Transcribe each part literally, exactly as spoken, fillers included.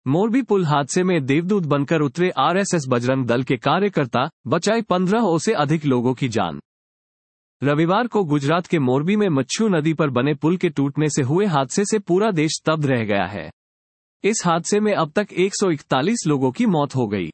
मोरबी पुल हादसे में देवदूत बनकर उतरे आरएसएस बजरंग दल के कार्यकर्ता, बचाए पंद्रह से अधिक लोगों की जान। रविवार को गुजरात के मोरबी में मच्छू नदी पर बने पुल के टूटने से हुए हादसे से पूरा देश स्तब्ध रह गया है। इस हादसे में अब तक एक सौ इकतालीस लोगों की मौत हो गई।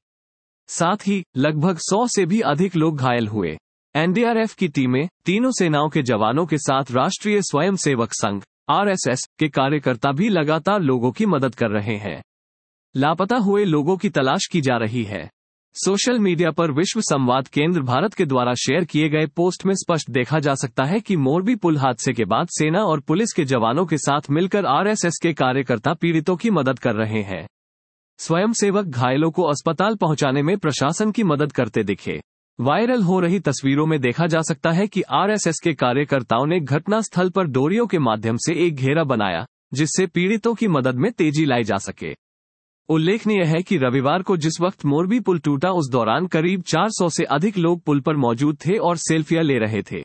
साथ ही लगभग सौ से भी अधिक लोग घायल हुए। एनडीआरएफ की टीमें, तीनों सेनाओं के जवानों के साथ राष्ट्रीय स्वयंसेवक संघ आरएसएस के कार्यकर्ता भी लगातार लोगों की मदद कर रहे हैं। लापता हुए लोगों की तलाश की जा रही है। सोशल मीडिया पर विश्व संवाद केंद्र भारत के द्वारा शेयर किए गए पोस्ट में स्पष्ट देखा जा सकता है कि मोरबी पुल हादसे के बाद सेना और पुलिस के जवानों के साथ मिलकर आरएसएस के कार्यकर्ता पीड़ितों की मदद कर रहे हैं। स्वयंसेवक घायलों को अस्पताल पहुंचाने में प्रशासन की मदद करते दिखे। वायरल हो रही तस्वीरों में देखा जा सकता है कि आरएसएस के कार्यकर्ताओं ने घटनास्थल पर डोरियों के माध्यम से एक घेरा बनाया, जिससे पीड़ितों की मदद में तेजी लाई जा सके। उल्लेखनीय है कि रविवार को जिस वक्त मोरबी पुल टूटा उस दौरान करीब चार सौ से अधिक लोग पुल पर मौजूद थे और सेल्फियां ले रहे थे।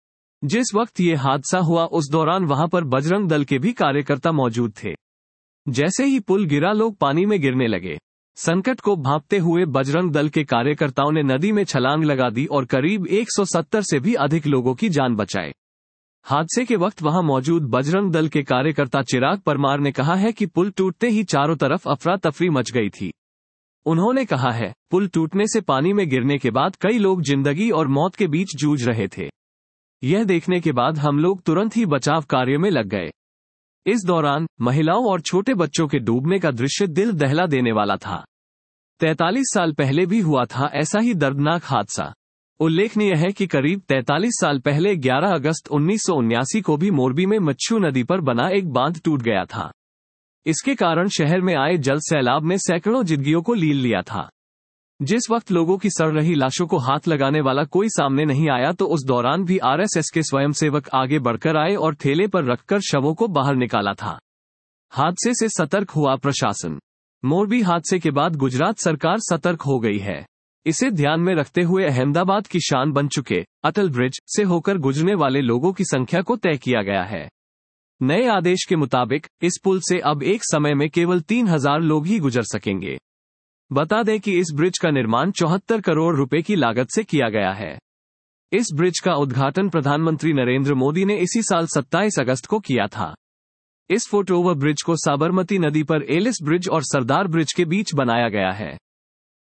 जिस वक्त ये हादसा हुआ उस दौरान वहां पर बजरंग दल के भी कार्यकर्ता मौजूद थे। जैसे ही पुल गिरा लोग पानी में गिरने लगे। संकट को भांपते हुए बजरंग दल के कार्यकर्ताओं ने नदी में छलांग लगा दी और करीब एक सौ सत्तर से भी अधिक लोगों की जान बचाए। हादसे के वक्त वहां मौजूद बजरंग दल के कार्यकर्ता चिराग परमार ने कहा है कि पुल टूटते ही चारों तरफ अफरा तफरी मच गई थी। उन्होंने कहा है, पुल टूटने से पानी में गिरने के बाद कई लोग जिंदगी और मौत के बीच जूझ रहे थे। यह देखने के बाद हम लोग तुरंत ही बचाव कार्य में लग गए। इस दौरान महिलाओं और छोटे बच्चों के डूबने का दृश्य दिल दहला देने वाला था। तैंतालीस साल पहले भी हुआ था ऐसा ही दर्दनाक हादसा। उल्लेखनीय है कि करीब तैंतालीस साल पहले ग्यारह अगस्त उन्नीस सौ उन्यासी को भी मोरबी में मच्छू नदी पर बना एक बांध टूट गया था। इसके कारण शहर में आए जल सैलाब ने सैकड़ों जिंदगियों को लील लिया था। जिस वक्त लोगों की सड़ रही लाशों को हाथ लगाने वाला कोई सामने नहीं आया तो उस दौरान भी आरएसएस के स्वयंसेवक आगे बढ़कर आए और ठेले पर रखकर शवों को बाहर निकाला था। हादसे से सतर्क हुआ प्रशासन। मोरबी हादसे के बाद गुजरात सरकार सतर्क हो गई है। इसे ध्यान में रखते हुए अहमदाबाद की शान बन चुके अटल ब्रिज से होकर गुजरने वाले लोगों की संख्या को तय किया गया है। नए आदेश के मुताबिक इस पुल से अब एक समय में केवल तीन हजार लोग ही गुजर सकेंगे। बता दें कि इस ब्रिज का निर्माण चौहत्तर करोड़ रुपए की लागत से किया गया है। इस ब्रिज का उद्घाटन प्रधानमंत्री नरेंद्र मोदी ने इसी साल सत्ताईस अगस्त को किया था। इस फुट ओवर ब्रिज को साबरमती नदी पर एलिस ब्रिज और सरदार ब्रिज के बीच बनाया गया है।